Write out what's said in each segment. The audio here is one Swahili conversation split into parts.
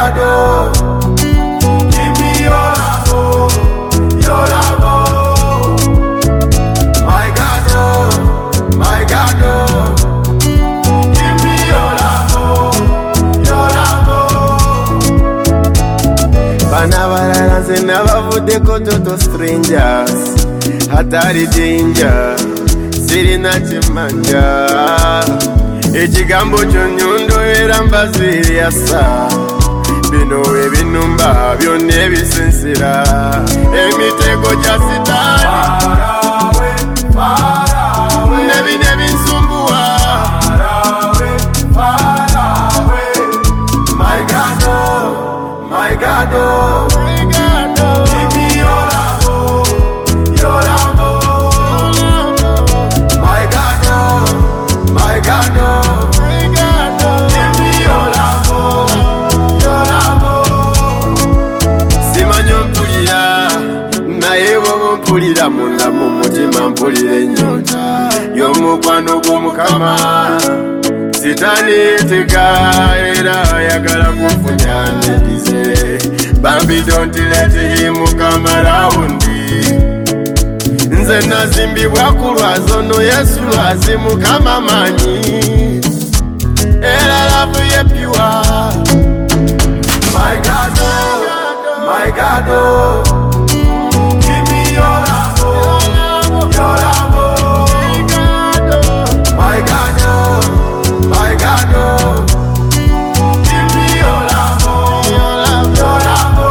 God, oh, give me your love, oh, your love, oh. My God, oh, my God, oh, give me your love, oh, your love, oh. Bana bararanze n'abavudeko toto strangers, hatari danger, sirina chimanja. Ekigambo ky'onyundo era mbaziri yasa, bino ebinumba byonna ebisinsira, emitego gya sitaani nebino ebinsumbuwa. My God, oh, my God, oh, give me your love, oh, your love, oh. My God, oh, my God, oh, give me your love, oh, your love, oh. Simanyi mpulira, naye bw'oba mpulira munda mu mutima mpulira ennyonta y'omukwano gw'Omukama. Sitaani yeetega era ayagala kunfunyanirize. Bambi don't let him come around. Nze nazimbibwa ku lwazo no Yesu lwazimukama manyi, era love ye pure. My God, oh, my God, oh, give me your love, oh, your love, oh. My God, oh, my God, oh, give me your love, oh, your love, oh.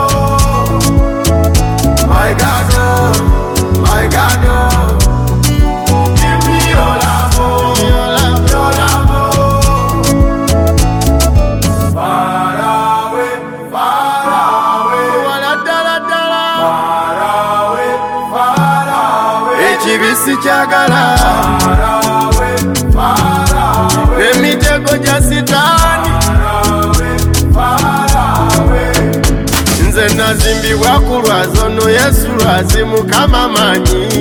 My God, oh, my God, oh, give me your love, oh, your love, oh. Far away, far away, far away, ekibisi kyagala, emitego gya sitaani. Nze nazimbibwa ku lwazo no Yesu lwazimukama manyi,